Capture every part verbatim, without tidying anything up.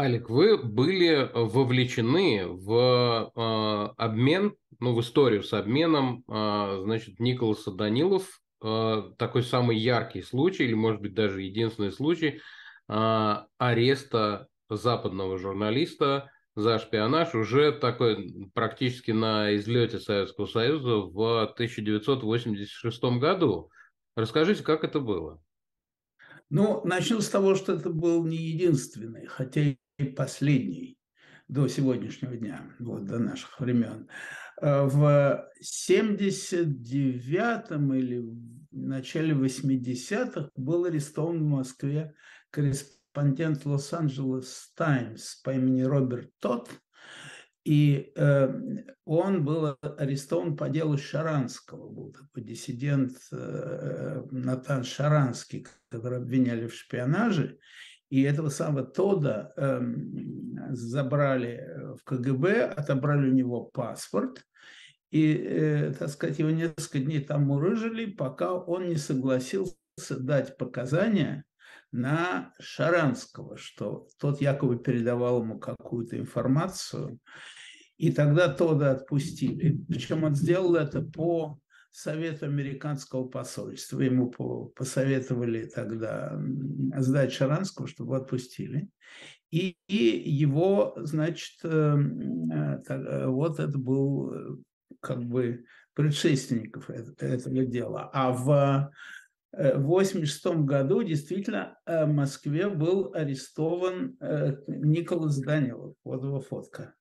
Алик, вы были вовлечены в э, обмен, ну, в историю с обменом, э, значит, Николаса Данилов, э, такой самый яркий случай, или, может быть, даже единственный случай э, ареста западного журналиста за шпионаж уже такой практически на излете Советского Союза в тысяча девятьсот восемьдесят шестом году. Расскажите, как это было? Ну, начну с того, что это был не единственный, хотя и последний до сегодняшнего дня, вот, до наших времен. Э, В семьдесят девятом или в начале восьмидесятых был арестован в Москве корреспондент Лос-Анджелес Таймс по имени Роберт Тодд, и э, он был арестован по делу Шаранского, был такой диссидент э, Натан Шаранский, которого обвиняли в шпионаже. И этого самого Тода э, забрали в КГБ, отобрали у него паспорт, и, э, так сказать, его несколько дней там мурыжили, пока он не согласился дать показания на Шаранского, что тот якобы передавал ему какую-то информацию, и тогда Тода отпустили. Причем он сделал это по совету американского посольства. Ему посоветовали тогда сдать Шаранского, чтобы отпустили. И, и его, значит, вот это был как бы предшественников этого дела. А в восемьдесят шестом году действительно в Москве был арестован Николас Данилов. Вот его фотка.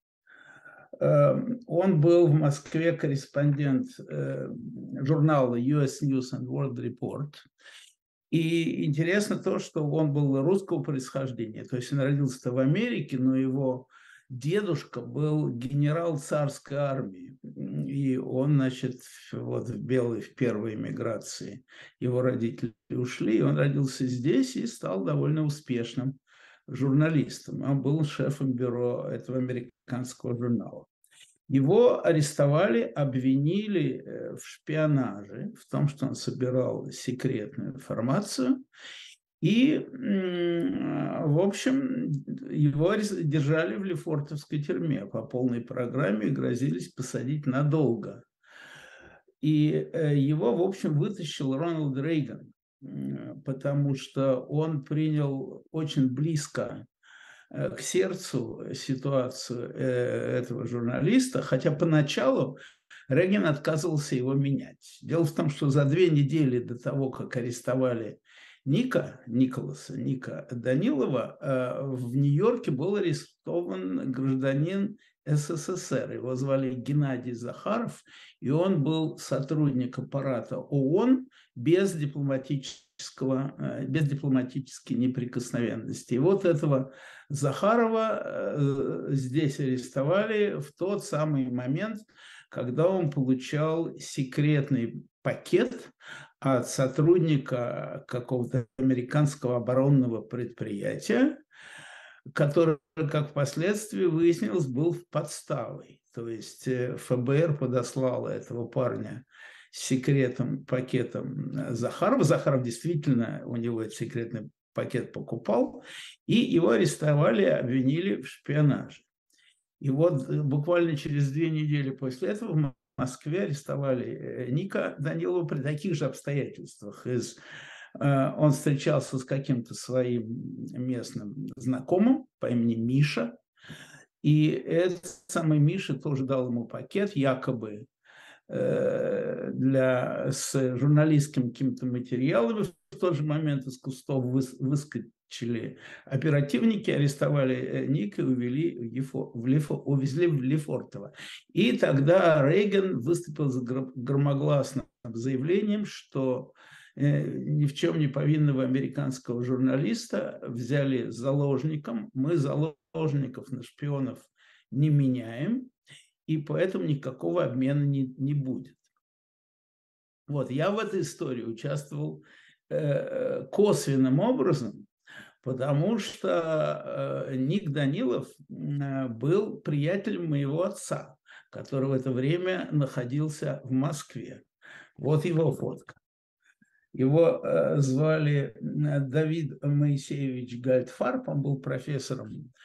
Он был в Москве корреспондент журнала ю эс News and World Report. И интересно то, что он был русского происхождения. То есть он родился в Америке, но его дедушка был генерал царской армии. И он, значит, вот в белой, в первой эмиграции его родители ушли. И он родился здесь и стал довольно успешным журналистом. Он был шефом бюро этого американского журнала. Его арестовали, обвинили в шпионаже, в том, что он собирал секретную информацию. И, в общем, его держали в Лефортовской тюрьме по полной программе и грозились посадить надолго. И его, в общем, вытащил Рональд Рейган, потому что он принял очень близко к сердцу ситуацию этого журналиста, хотя поначалу Рейган отказывался его менять. Дело в том, что за две недели до того, как арестовали Ника, Николаса, Ника Данилова, в Нью-Йорке был арестован гражданин эс эс эс эр. Его звали Геннадий Захаров, и он был сотрудник аппарата ООН без дипломатического, без дипломатической неприкосновенности. И вот этого Захарова здесь арестовали в тот самый момент, когда он получал секретный пакет от сотрудника какого-то американского оборонного предприятия, который, как впоследствии выяснилось, был подставой. То есть эф бэ эр подослало этого парня с секретным пакетом Захарова. Захаров действительно у него этот секретный пакет покупал, и его арестовали, обвинили в шпионаже. И вот буквально через две недели после этого в Москве арестовали Ника Данилова при таких же обстоятельствах. Из, он встречался с каким-то своим местным знакомым по имени Миша, и этот самый Миша тоже дал ему пакет, якобы для, с журналистским какими-то материалами. В тот же момент из кустов выскочили оперативники, арестовали Ника и увели в Лефо, в Лефо, увезли в Лефортово. И тогда Рейган выступил с громогласным заявлением, что ни в чем не повинного американского журналиста взяли заложником. Мы заложников на шпионов не меняем, и поэтому никакого обмена не, не будет. Вот, я в этой истории участвовал э, косвенным образом, потому что э, Ник Данилов э, был приятелем моего отца, который в это время находился в Москве. Вот его фотка. Его э, звали Давид Моисеевич Гальдфарб, он был профессором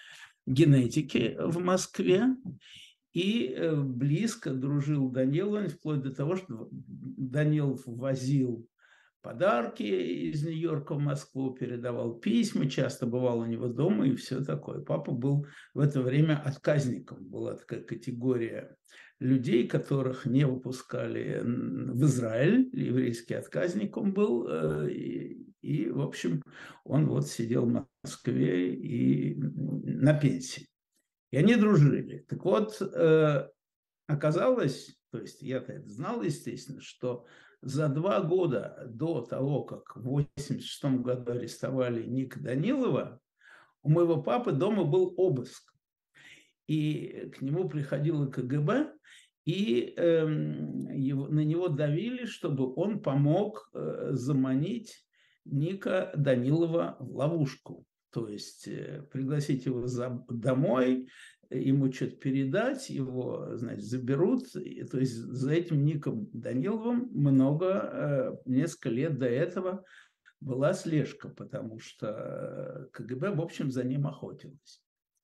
генетики в Москве и близко дружил Даниловым, вплоть до того, что Данилов возил подарки из Нью-Йорка в Москву, передавал письма, часто бывал у него дома и все такое. Папа был в это время отказником. Была такая категория людей, которых не выпускали в Израиль. Еврейский отказник он был. И, и, в общем, он вот сидел в Москве и на пенсии. И они дружили. Так вот, оказалось, то есть я-то это знал, естественно, что за два года до того, как в восемьдесят шестом году арестовали Ника Данилова, у моего папы дома был обыск. И к нему приходило ка гэ бэ, и э, его, на него давили, чтобы он помог э, заманить Ника Данилова в ловушку. То есть э, пригласить его за, домой, ему что-то передать, его, значит, заберут. И, то есть за этим Ником Даниловым много, несколько лет до этого была слежка, потому что ка гэ бэ, в общем, за ним охотилась.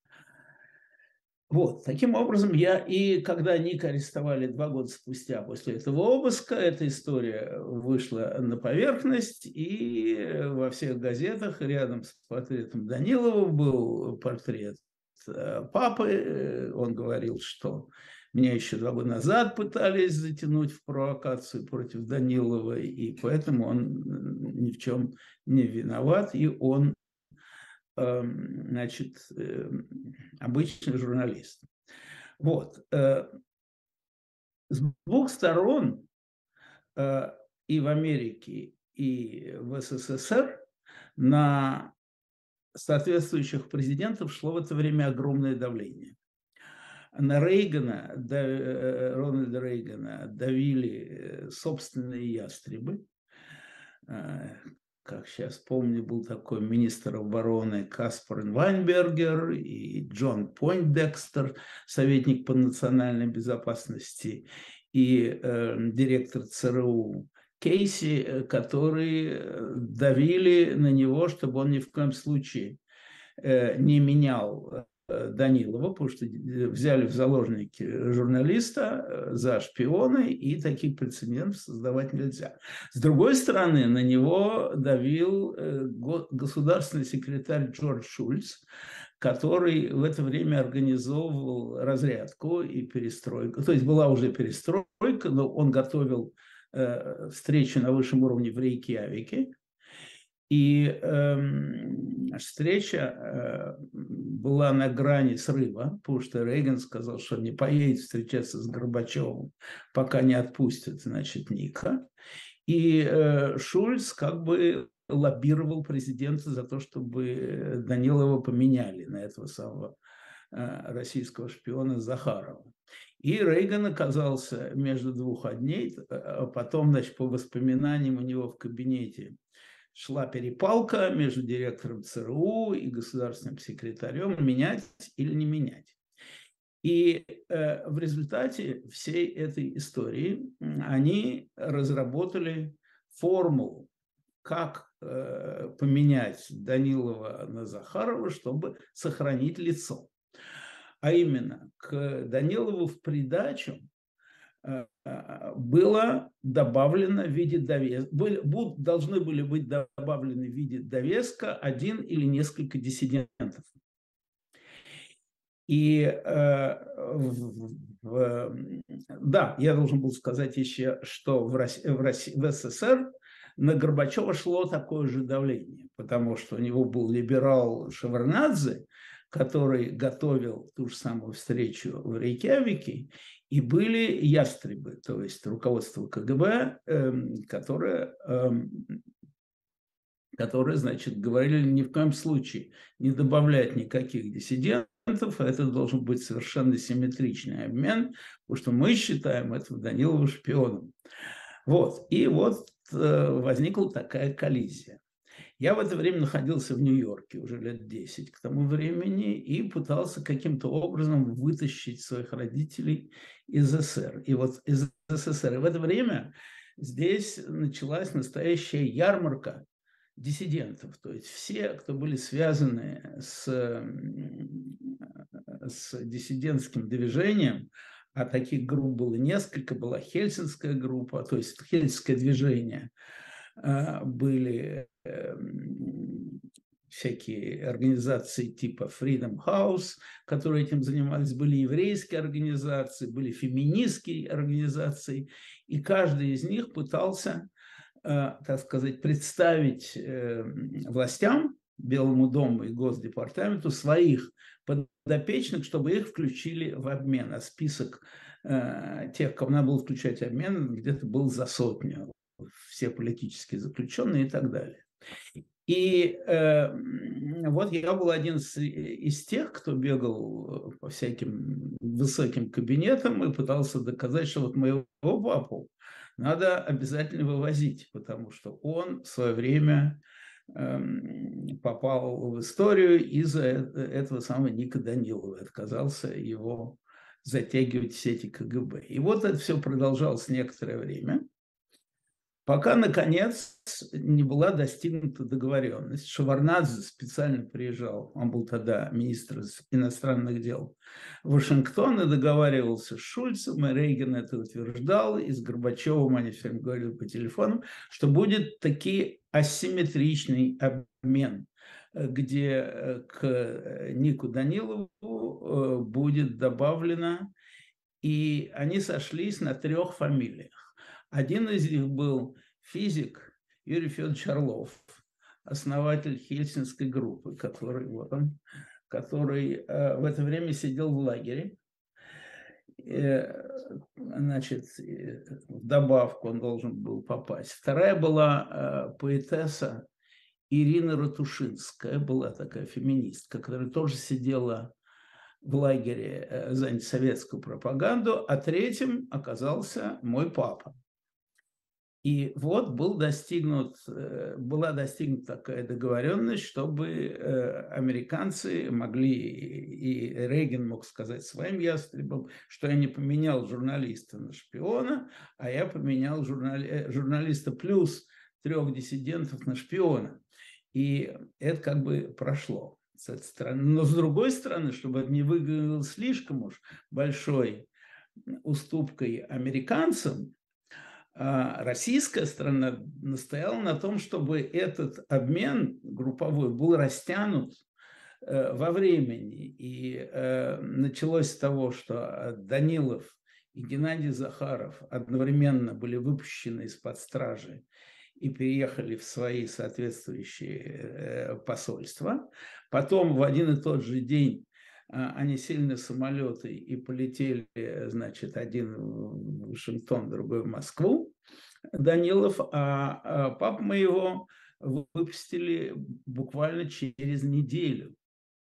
Вот, таким образом, я и когда Ника арестовали два года спустя после этого обыска, эта история вышла на поверхность, и во всех газетах рядом с портретом Данилова был портрет папы. Он говорил, что меня еще два года назад пытались затянуть в провокацию против Данилова, и поэтому он ни в чем не виноват, и он, значит, обычный журналист. Вот. С двух сторон, и в Америке, и в эс эс эс эр, на соответствующих президентов шло в это время огромное давление. На Рейгана, Рональда Рейгана давили собственные ястребы. Как сейчас помню, был такой министр обороны Каспар Вайнбергер и Джон Пойндекстер, советник по национальной безопасности, и э, директор цэ эр у Кейси, которые давили на него, чтобы он ни в коем случае э, не менял Данилова, потому что взяли в заложники журналиста за шпионы, и таких прецедентов создавать нельзя. С другой стороны, на него давил государственный секретарь Джордж Шульц, который в это время организовывал разрядку и перестройку. То есть была уже перестройка, но он готовил встречу на высшем уровне в Рейкьявике. И э, встреча э, была на грани срыва, потому что Рейган сказал, что не поедет встречаться с Горбачевым, пока не отпустят, значит, Ника. И э, Шульц как бы лоббировал президента за то, чтобы Данилова поменяли на этого самого э, российского шпиона Захарова. И Рейган оказался между двух огней, а потом, значит, по воспоминаниям у него в кабинете шла перепалка между директором цэ эр у и государственным секретарем, менять или не менять. И э, в результате всей этой истории они разработали формулу, как э, поменять Данилова на Захарова, чтобы сохранить лицо. А именно, к Данилову в придачу было добавлено в виде довеска, должны были быть добавлены в виде довеска один или несколько диссидентов. И в, в, да, я должен был сказать еще, что в, России, в, России, в эс эс эс эр на Горбачева шло такое же давление, потому что у него был либерал Шеварднадзе, который готовил ту же самую встречу в Рейкьявике, и были ястребы, то есть руководство ка гэ бэ, э, которое, э, которое, значит, говорили ни в коем случае не добавлять никаких диссидентов, а это должен быть совершенно симметричный обмен, потому что мы считаем этого Данилова шпионом. Вот. И вот э, возникла такая коллизия. Я в это время находился в Нью-Йорке уже лет десять к тому времени и пытался каким-то образом вытащить своих родителей из эс эс эс эр. И вот из эс эс эс эр. И в это время здесь началась настоящая ярмарка диссидентов, то есть все, кто были связаны с, с диссидентским движением, а таких групп было несколько, была Хельсинская группа, то есть Хельсинское движение, были всякие организации типа Freedom House, которые этим занимались, были еврейские организации, были феминистские организации, и каждый из них пытался, так сказать, представить властям, Белому дому и Госдепартаменту своих подопечных, чтобы их включили в обмен. А список тех, кого надо было включать в обмен, где-то был за сотню. Все политические заключенные и так далее. И э, вот я был один из, из тех, кто бегал по всяким высоким кабинетам и пытался доказать, что вот моего папу надо обязательно вывозить, потому что он в свое время э, попал в историю из-за этого самого Ника Данилова, отказался его затягивать в сети ка гэ бэ. И вот это все продолжалось некоторое время, пока, наконец, не была достигнута договоренность. Шеварднадзе специально приезжал, он был тогда министр иностранных дел в Вашингтон, и договаривался с Шульцем, и Рейган это утверждал, и с Горбачевым они все время говорили по телефону, что будет таки асимметричный обмен, где к Нику Данилову будет добавлено, и они сошлись на трех фамилиях. Один из них был физик Юрий Федорович Орлов, основатель Хельсинской группы, который, вот он, который э, в это время сидел в лагере. Э, значит, в добавку он должен был попасть. Вторая была э, поэтесса Ирина Ратушинская, была такая феминистка, которая тоже сидела в лагере э, за антисоветскую пропаганду, а третьим оказался мой папа. И вот был достигнут, была достигнута такая договоренность, чтобы американцы могли, и Рейган мог сказать своим ястребам, что я не поменял журналиста на шпиона, а я поменял журнали, журналиста плюс трех диссидентов на шпиона. И это как бы прошло с этой стороны. Но с другой стороны, чтобы это не выглядело слишком уж большой уступкой американцам, российская сторона настояла на том, чтобы этот обмен групповой был растянут во времени. И началось с того, что Данилов и Геннадий Захаров одновременно были выпущены из-под стражи и переехали в свои соответствующие посольства. Потом в один и тот же день они сели на самолеты и полетели, значит, один в Вашингтон, другой в Москву, Данилов, а папу моего выпустили буквально через неделю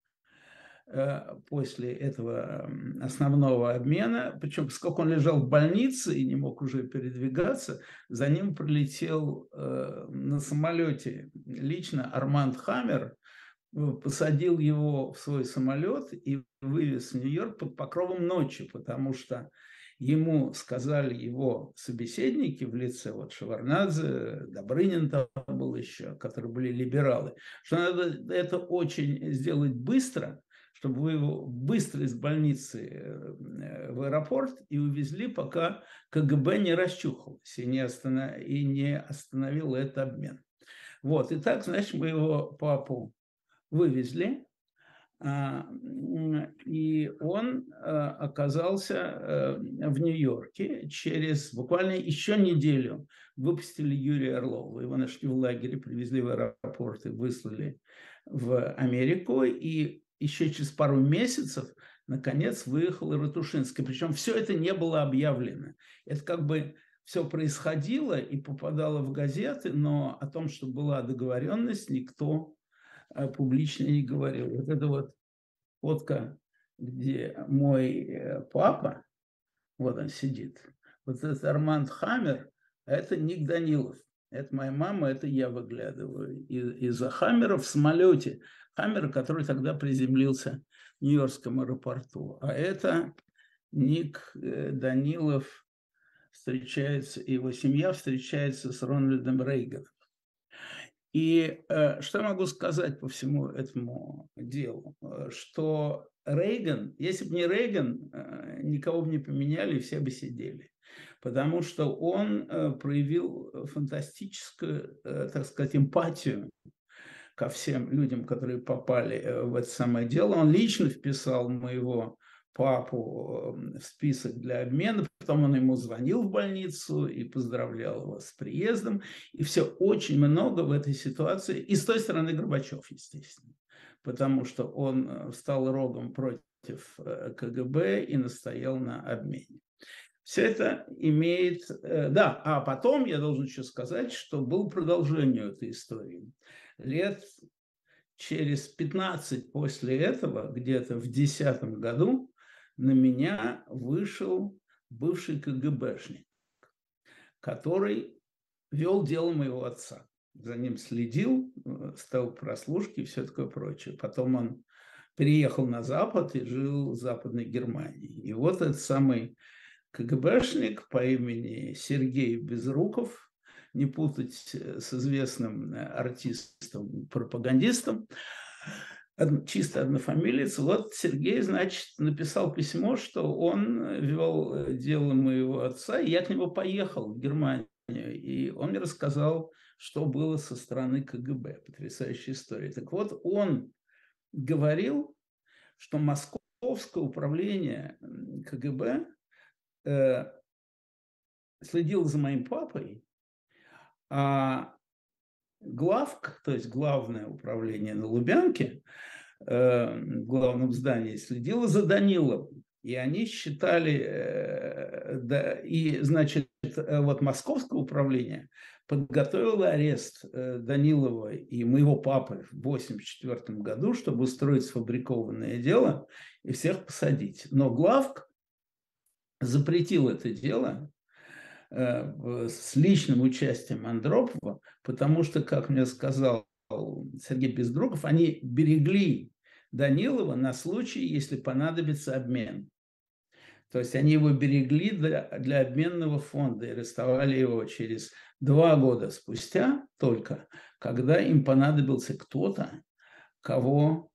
после этого основного обмена. Причем, поскольку он лежал в больнице и не мог уже передвигаться, за ним прилетел на самолете лично Арманд Хаммер, посадил его в свой самолет и вывез в Нью-Йорк под покровом ночи, потому что ему сказали его собеседники в лице вот Шеварднадзе, Добрынин там был еще, которые были либералы, что надо это очень сделать быстро, чтобы вы его быстро из больницы в аэропорт и увезли, пока ка гэ бэ не расчухалось и не, останов... и не остановил этот обмен. Вот, и так, значит, мы его папу вывезли, и он оказался в Нью-Йорке. Через буквально еще неделю выпустили Юрия Орлова. Его нашли в лагере, привезли в аэропорт и выслали в Америку. И еще через пару месяцев, наконец, выехала Ратушинская. Причем все это не было объявлено. Это как бы все происходило и попадало в газеты, но о том, что была договоренность, никто публично не говорил. Вот это вот фотка, где мой папа, вот он сидит, вот этот Арманд Хаммер, а это Ник Данилов. Это моя мама, это я выглядываю из-за Хаммера в самолете. Хаммера, который тогда приземлился в Нью-Йоркском аэропорту. А это Ник Данилов встречается, его семья встречается с Рональдом Рейганом. И э, что я могу сказать по всему этому делу? Э, Что Рейган, если бы не Рейган, э, никого бы не поменяли, и все бы сидели. Потому что он э, проявил фантастическую, э, так сказать, эмпатию ко всем людям, которые попали э, в это самое дело. Он лично вписал моего папу э, в список для обмена, потом он ему звонил в больницу и поздравлял его с приездом. И все очень много в этой ситуации. И с той стороны Горбачев, естественно, потому что он э, встал рогом против э, КГБ и настоял на обмене. Все это имеет... Да, а потом я должен еще сказать, что был продолжение этой истории. Лет через пятнадцать после этого, где-то в десятом году, на меня вышел бывший КГБшник, который вел дело моего отца. За ним следил, ставил прослушки и все такое прочее. Потом он переехал на Запад и жил в Западной Германии. И вот этот самый КГБшник по имени Сергей Безруков, не путать с известным артистом, пропагандистом, чисто однофамилец. Вот Сергей, значит, написал письмо, что он вел дело моего отца, и я к нему поехал в Германию, и он мне рассказал, что было со стороны КГБ. Потрясающая история. Так вот, он говорил, что московское управление КГБ э, следило за моим папой, а главк, то есть главное управление на Лубянке, э, в главном здании, следило за Даниловым. И они считали, э, да, и, значит, вот московское управление подготовило арест э, Данилова и моего папы в восемьдесят четвёртом году, чтобы устроить сфабрикованное дело и всех посадить. Но главк запретил это дело с личным участием Андропова, потому что, как мне сказал Сергей Безруков, они берегли Данилова на случай, если понадобится обмен. То есть они его берегли для, для обменного фонда и арестовали его через два года спустя только, когда им понадобился кто-то, кого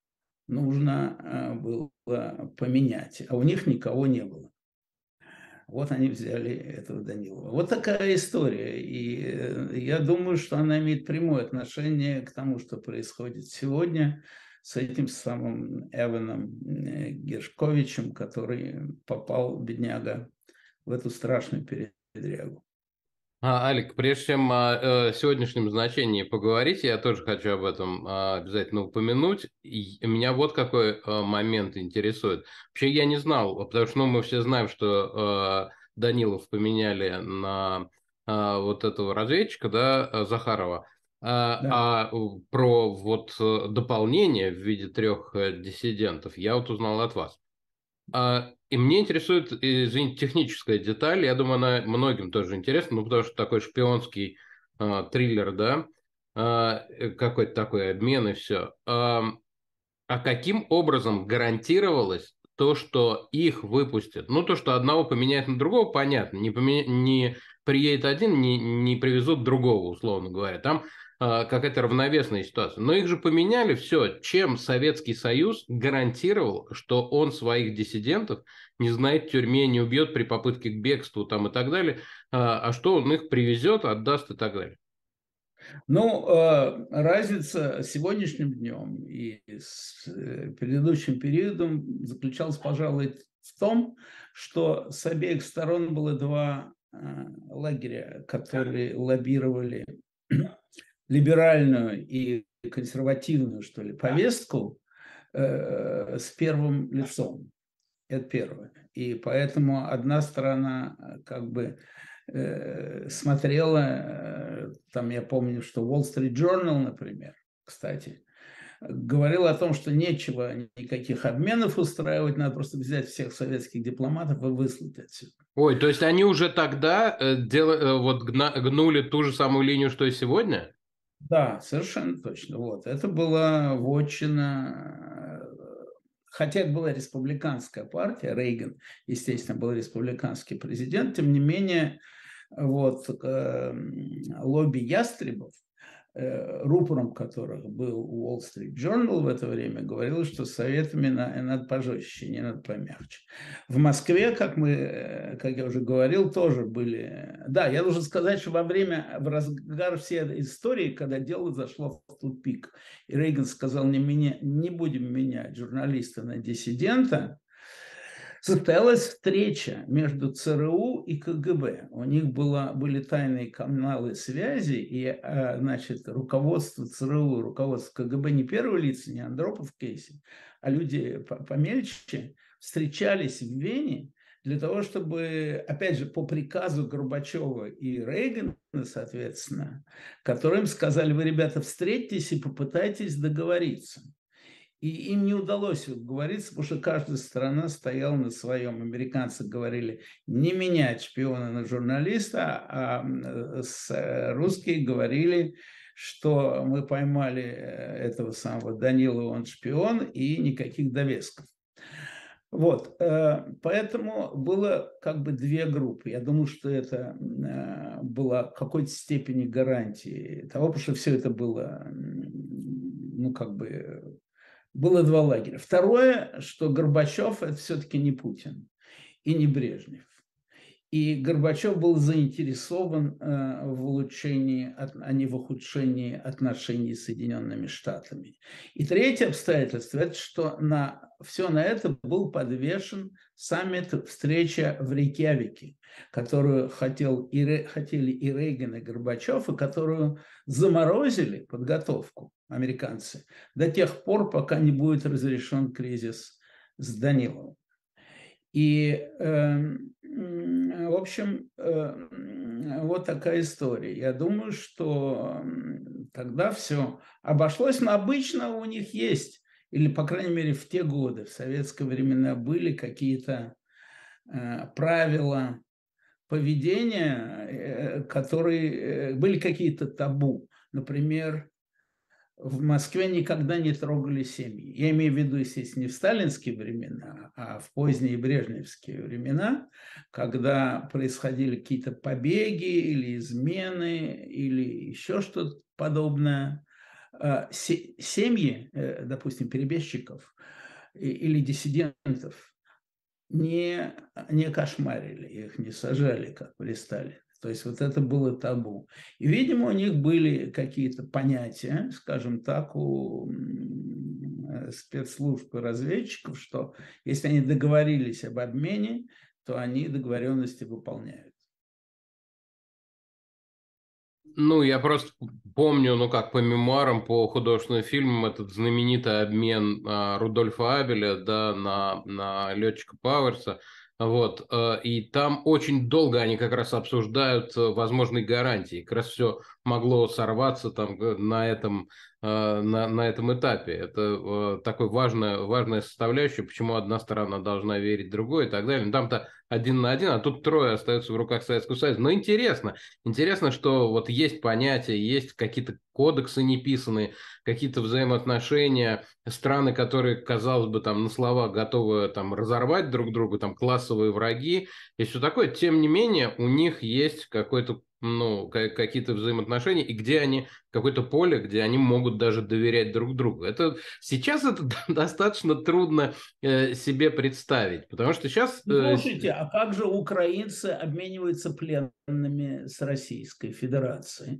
нужно было поменять, а у них никого не было. Вот они взяли этого Данилова. Вот такая история. И я думаю, что она имеет прямое отношение к тому, что происходит сегодня с этим самым Эваном Гершковичем, который попал, бедняга, в эту страшную передрягу. А, Алик, прежде чем о сегодняшнем значении поговорить, я тоже хочу об этом обязательно упомянуть. И меня вот какой момент интересует. Вообще я не знал, потому что ну, мы все знаем, что Данилов поменяли на вот этого разведчика, да, Захарова. А, Да. а про вот дополнение в виде трех диссидентов я вот узнал от вас. И мне интересует, извините, техническая деталь. Я думаю, она многим тоже интересна, ну, потому что такой шпионский э, триллер, да, э, какой-то такой обмен и все. Э, а каким образом гарантировалось то, что их выпустят? Ну, то, что одного поменяют на другого, понятно. Не, поменя... не приедет один, не, не привезут другого, условно говоря. Там э, какая-то равновесная ситуация. Но их же поменяли, все. Чем Советский Союз гарантировал, что он своих диссидентов не знает в тюрьме, не убьет при попытке к бегству там, и так далее, а, а что он их привезет, отдаст и так далее? Ну, разница с сегодняшним днем и с предыдущим периодом заключалась, пожалуй, в том, что с обеих сторон было два лагеря, которые лоббировали либеральную и консервативную, что ли, повестку с первым лицом. Это первое. И поэтому одна сторона как бы смотрела, там я помню, что Wall Street Journal, например, кстати, говорил о том, что нечего никаких обменов устраивать, надо просто взять всех советских дипломатов и выслать отсюда. Ой, то есть они уже тогда э, дел, э, вот гна, гнули ту же самую линию, что и сегодня? Да, совершенно точно. Вот. Это была вотчина, хотя это была республиканская партия, Рейган, естественно, был республиканский президент, тем не менее, вот, э, лобби ястребов рупором которых был Wall Street Journal в это время, говорил, что с советами надо пожестче, не надо помягче. В Москве, как, мы, как я уже говорил, тоже были... Да, я должен сказать, что во время, в разгар всей этой истории, когда дело зашло в тупик, и Рейган сказал, не, меня, не будем менять журналиста на диссидента, состоялась встреча между ЦРУ и КГБ. У них была, были тайные каналы связи, и, значит, руководство ЦРУ, руководство КГБ, не первые лица, не Андропов в кейсе, а люди помельче, встречались в Вене для того, чтобы, опять же, по приказу Горбачева и Рейгана, соответственно, которым сказали, вы, ребята, встретитесь и попытайтесь договориться. И им не удалось договориться, потому что каждая страна стояла на своем. Американцы говорили не менять шпиона на журналиста, а русские говорили, что мы поймали этого самого Данилова, он шпион, и никаких довесков. Вот, поэтому было как бы две группы. Я думаю, что это было в какой-то степени гарантией того, потому что все это было, ну, как бы... Было два лагеря. Второе, что Горбачев – это все-таки не Путин и не Брежнев. И Горбачев был заинтересован в улучшении, а не в ухудшении отношений с Соединенными Штатами. И третье обстоятельство – это что на, все на это был подвешен саммит, встреча в Рейкьявике, которую хотел и, хотели и Рейган, и Горбачев, и которую заморозили подготовку американцы до тех пор, пока не будет разрешен кризис с Даниловым. И, э, в общем, э, вот такая история. Я думаю, что тогда все обошлось, но обычно у них есть, или, по крайней мере, в те годы, в советские времена, были какие-то э, правила поведения, э, которые э, были какие-то табу. Например, в Москве никогда не трогали семьи. Я имею в виду, естественно, не в сталинские времена, а в поздние брежневские времена, когда происходили какие-то побеги или измены, или еще что-то подобное. Семьи, допустим, перебежчиков или диссидентов не, не кошмарили, их не сажали, как при Сталине. То есть вот это было табу. И, видимо, у них были какие-то понятия, скажем так, у спецслужб и разведчиков, что если они договорились об обмене, то они договоренности выполняют. Ну, я просто помню, ну как, по мемуарам, по художественным фильмам, этот знаменитый обмен а, Рудольфа Абеля, да, на, на летчика Пауэрса. Вот, и там очень долго они как раз обсуждают возможные гарантии. Как раз все могло сорваться там на этом, на, на этом этапе. Это такой важная, важная составляющая, почему одна сторона должна верить другой и так далее. Там-то один на один, а тут трое остаются в руках Советского Союза. Но интересно, интересно, что вот есть понятия, есть какие-то кодексы неписанные, какие-то взаимоотношения, страны, которые, казалось бы, там на слова готовы там разорвать друг друга, там классовые враги и все такое. Тем не менее, у них есть какой-то, ну, какие-то взаимоотношения, и где они, какое-то поле, где они могут даже доверять друг другу. Это, сейчас это достаточно трудно э, себе представить, потому что сейчас... Э, Слушайте, а как же украинцы обмениваются пленными с Российской Федерацией?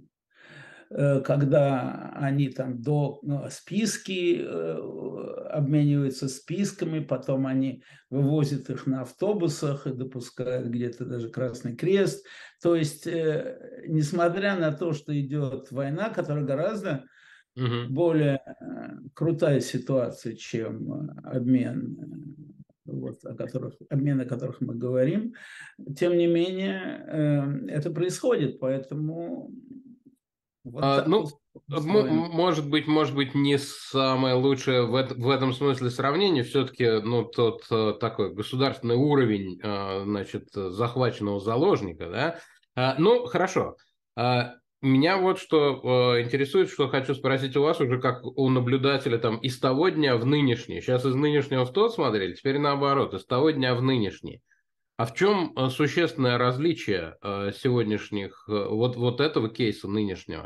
Когда они там до ну, списки обмениваются списками, потом они вывозят их на автобусах и допускают где-то даже Красный Крест. То есть, несмотря на то, что идет война, которая гораздо угу. более крутая ситуация, чем обмен, вот, о которых, обмен, о которых мы говорим, тем не менее это происходит, поэтому... Вот а, ну, может быть, может быть, не самое лучшее в, это, в этом смысле сравнение. Все-таки, ну, тот такой государственный уровень, значит, захваченного заложника, да. А, ну, хорошо. А, меня вот что интересует, что хочу спросить у вас уже как у наблюдателя там из того дня в нынешний. Сейчас из нынешнего в тот смотрели, теперь наоборот, из того дня в нынешний. А в чем существенное различие сегодняшних, вот, вот этого кейса нынешнего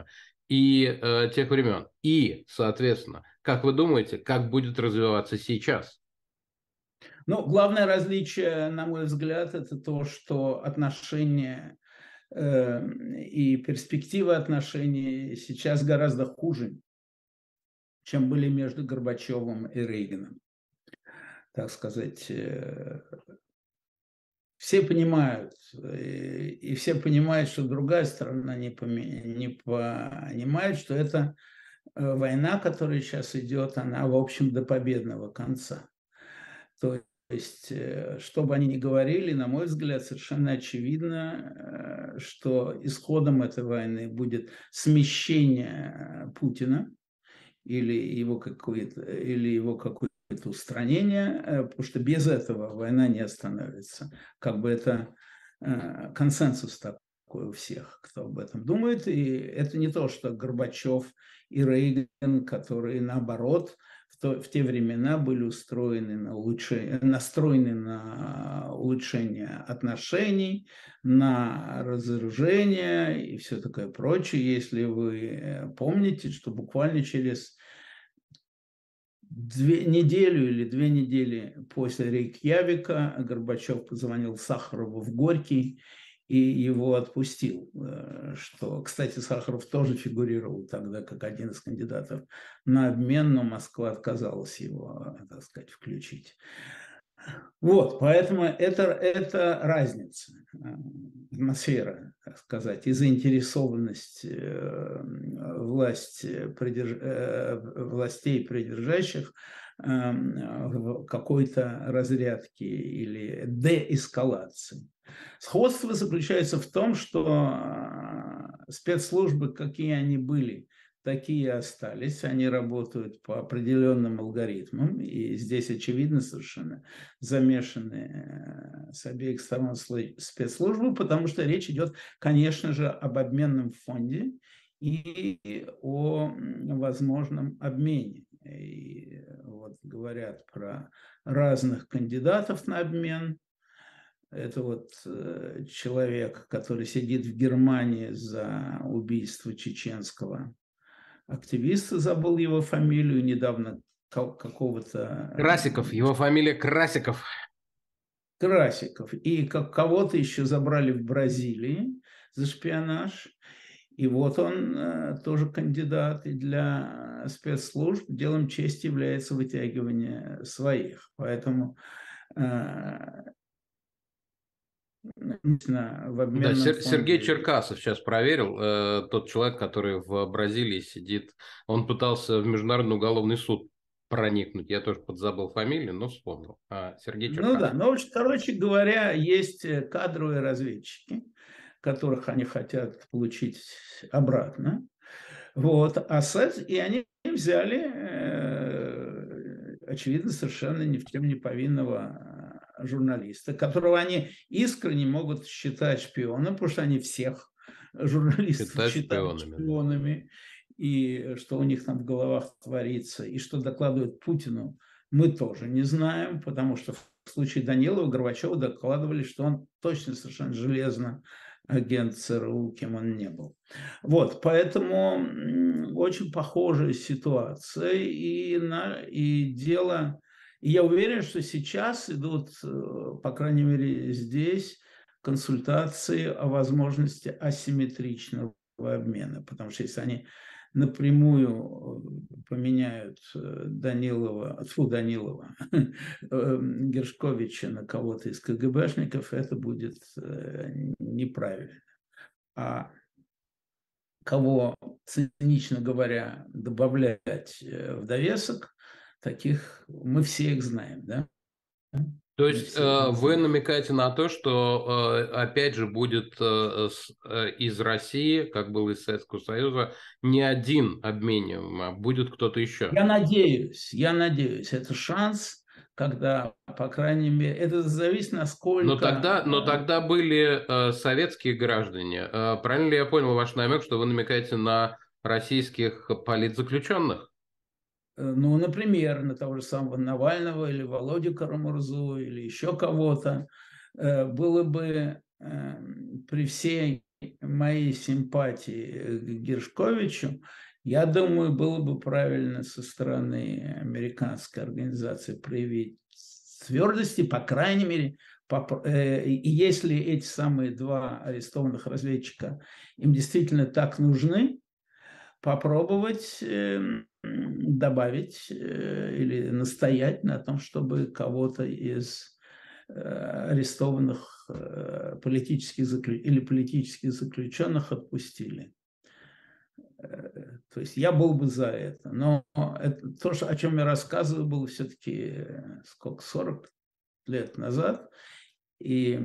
и э, тех времен. И, соответственно, как вы думаете, как будет развиваться сейчас? Ну, главное различие, на мой взгляд, это то, что отношения э, и перспективы отношений сейчас гораздо хуже, чем были между Горбачевым и Рейганом. Так сказать, э, все понимают, э, и все понимают, что другая сторона не, поми- не понимает, что это э, война, которая сейчас идет, она, в общем, до победного конца. То есть, э, что бы они ни говорили, на мой взгляд, совершенно очевидно, э, что исходом этой войны будет смещение Путина или его какое-то, или его какое-то устранение, э, потому что без этого война не остановится. Как бы это э, консенсус такой у всех, кто об этом думает. И это не то, что Горбачев и Рейган, которые наоборот в, то, в те времена были устроены на улучшение, настроены на улучшение отношений, на разоружение и все такое прочее. Если вы помните, что буквально через две неделю или две недели после Рейкьявика Горбачев позвонил Сахарову в Горький и его отпустил. Что, кстати, Сахаров тоже фигурировал тогда как один из кандидатов на обмен, но Москва отказалась его, так сказать, включить. Вот, поэтому это, это разница, атмосфера, так сказать, и заинтересованность власть, придерж... властей, придержащих в какой-то разрядке или деэскалации. Сходство заключается в том, что спецслужбы, какие они были, такие и остались, они работают по определенным алгоритмам, и здесь очевидно совершенно замешаны с обеих сторон спецслужбы, потому что речь идет, конечно же, об обменном фонде и о возможном обмене. И вот говорят про разных кандидатов на обмен. Это вот человек, который сидит в Германии за убийство чеченского активиста, забыл его фамилию, недавно какого-то... Красиков, его фамилия Красиков. Красиков. И как кого-то еще забрали в Бразилии за шпионаж. И вот он э, тоже кандидат, и для спецслужб делом чести является вытягивание своих. Поэтому э, в Да, обменном Сер- Сергей фонде... Черкасов сейчас проверил, э, тот человек, который в Бразилии сидит, он пытался в Международный уголовный суд проникнуть. Я тоже подзабыл фамилию, но вспомнил. А, Сергей Ну да, Черкасов. но, короче говоря, есть кадровые разведчики, которых они хотят получить обратно. Вот, а СЭС, и они взяли, э, очевидно, совершенно ни в чем не повинного журналиста, которого они искренне могут считать шпионом, потому что они всех журналистов Считают считают шпионами. шпионами, и что у них там в головах творится, и что докладывают Путину, мы тоже не знаем, потому что в случае Данилова, Горбачева докладывали, что он точно совершенно железно агент ЦРУ, кем он не был. Вот, поэтому очень похожая ситуация, и, на, и дело... И я уверен, что сейчас идут, по крайней мере здесь, консультации о возможности асимметричного обмена, потому что если они напрямую поменяют Данилова, тьфу, Данилова, Гершковича на кого-то из КГБшников, это будет неправильно. А кого, цинично говоря, добавлять в довесок, таких мы все их знаем, да? То есть э, вы намекаете на то, что э, опять же будет э, с, э, из России, как было из Советского Союза, не один обмениваем, а будет кто-то еще? Я надеюсь, я надеюсь, это шанс, когда, по крайней мере, это зависит, насколько... Но тогда, но тогда были э, советские граждане. Э, правильно ли я понял ваш намек, что вы намекаете на российских политзаключенных? Ну, например, на того же самого Навального или Володю Карамурзу или еще кого-то, было бы при всей мои симпатии к Гершковичу, я думаю, было бы правильно со стороны американской организации проявить твердости, по крайней мере, и если эти самые два арестованных разведчика им действительно так нужны, попробовать добавить или настоять на том, чтобы кого-то из арестованных политических заключ... или политических заключенных отпустили. То есть я был бы за это. Но это, то, о чем я рассказываю, было все-таки сколько, сорок лет назад. И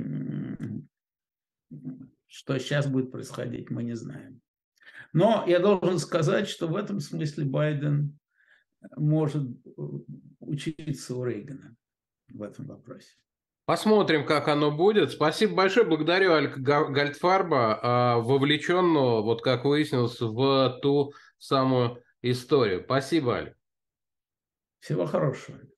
что сейчас будет происходить, мы не знаем. Но я должен сказать, что в этом смысле Байден может учиться у Рейгана в этом вопросе. Посмотрим, как оно будет. Спасибо большое. Благодарю Алька Гальдфарба, вовлеченного, вот как выяснилось, в ту самую историю. Спасибо, Аль. Всего хорошего.